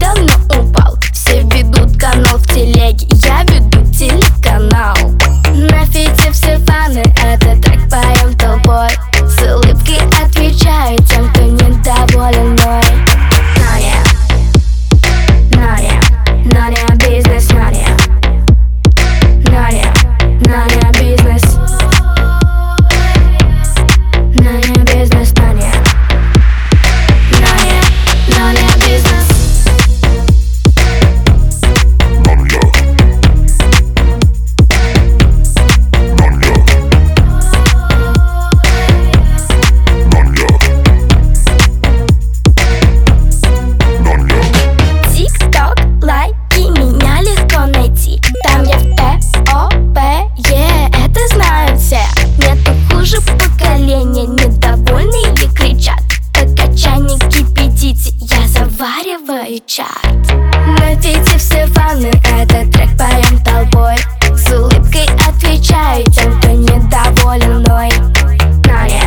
давно упал. Все ведут канал в телеге, я веду телеканал. На фите все фаны, этот трек поем толпой. С улыбкой отвечаю тем, кто недоволен мной. Нария бизнес, Нария бизнес. Нария бизнес, Нария бизнес. ТикТок, лайки, меня легко найти. Там я в ТОП-Е, это знают все. Нету хуже поколения, недовольны или кричат. Пока чайник кипятите, я завариваю чат. На фите все фаны, этот трек поем толпой. С улыбкой отвечаю тем, кто недоволен мной. Нария